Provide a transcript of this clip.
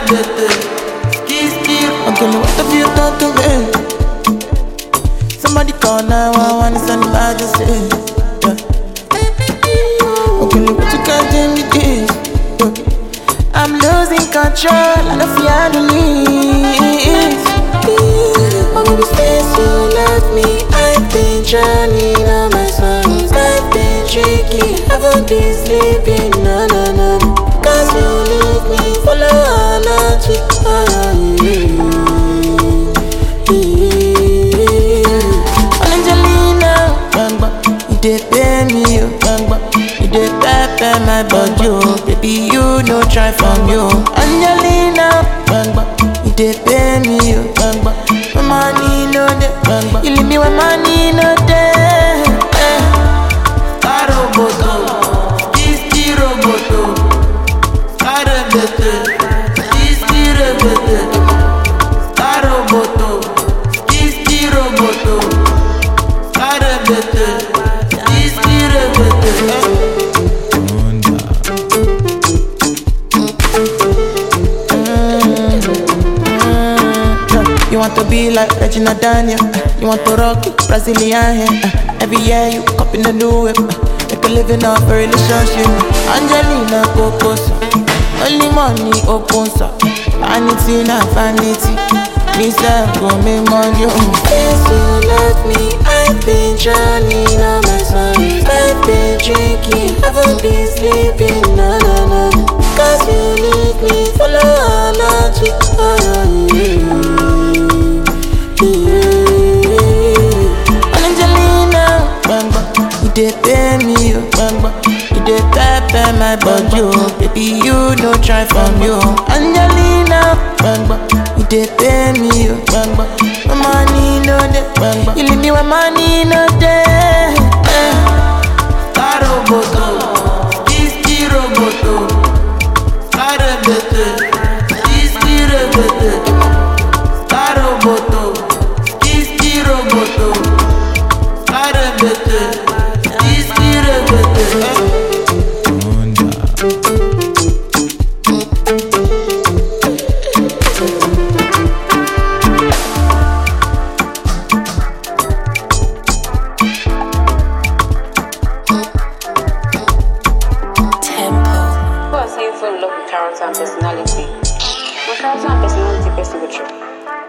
Okay, what have you done to me? Somebody call 911, it's an emergency. Yeah. Okay, what you can do me this? Yeah. I'm losing control, I don't feel how to leave. Oh, baby, since you left me, I've been drowning on my songs. I've been drinking, haven't been sleeping, no. Cause you leave me, follow our logic. Angelina, you dey pay me, you dey pepper my body, baby you no try from you. Angelina, you dey pay me, you my money no dey, you leave me when money no dey. Roboto, this roboto, roboto, this roboto, roboto, this roboto, roboto, this roboto. You want to be like Regina Daniel, you want to rock Brazilian hair. Every year you cop in the new whip, make a living off a relationship. Angelina Cocosa, only money opens up. Vanity na vanity, me self go make money. Since you left me, I've been drowning on my songs. I've been drinking, haven't been sleeping, no. Cause you leave me, follow our logic. Angelina, you dey pay me, you dey pepper my body, baby you no try from you. Angelina, you dey pay me, you my money no dey, you leave me when money no dey. Roboto, this roboto, roboto, this roboto, roboto, this roboto, roboto, this roboto. Who are saying fall in love with character and personality? But character and personality person with you.